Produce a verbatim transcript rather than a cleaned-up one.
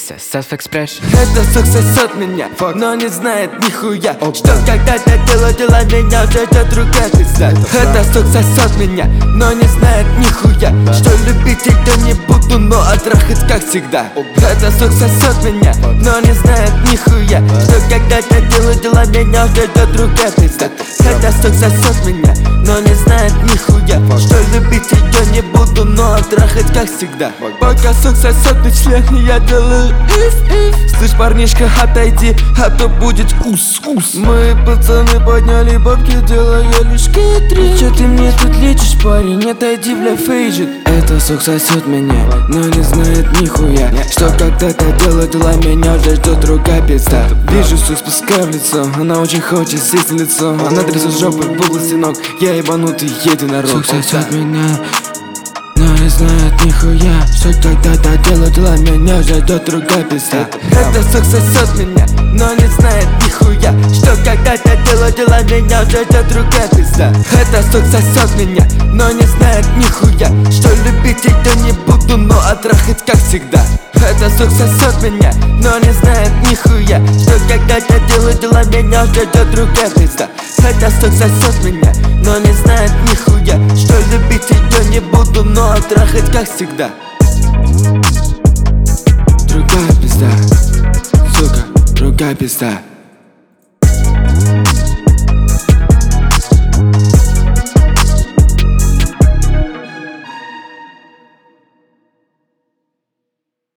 Self-expression. Это сук сосет меня, но не знает нихуя, что когда-то дело дела меня уже ждет другая пизда. Это сук сосет меня, но не знает нихуя, что любить ее не буду, но оттрахать как всегда. Это сук сосет меня, но не знает нихуя, что когда-то дело дела меня уже ждет другая пизда. Это сук сосет меня, но не знает нихуя, что любить ее не буду, но оттрахать как всегда. Пока сук сосет на член, я делаю ис-ис. Слышь, парнишка, отойди, а то будет ус-ус. Мы пацаны подняли бабки, делая лишь китри. Чё ты мне тут лечишь, парень, отойди, бля, фейджит. Это сук сосет меня, но не знает нихуя, что когда-то дело дела меня уже ждет другая пизда. Вижу сук, спускаю в лицо, она очень хочет сесть на лицо. Она трясет жопой в области ног, я ебанутый единорог. Сук сосет меня, но не знает нихуя, что когда-то дело дела меня уже ждет другая пизда. Это сук сосет меня, но не знает нихуя, что когда-то дело дела меня уже ждет другая пизда. Это сук сосет меня, но не знает нихуя, что любить ее не буду, но оттрахать как всегда. Это сук сосет меня, но не знает нихуя, что когда-то дело дела меня уже ждет другая пизда. Это сук сосет меня, но не знает нихуя, что любить ее не буду, но оттрахать как всегда. Другая пизда, сука, другая пизда.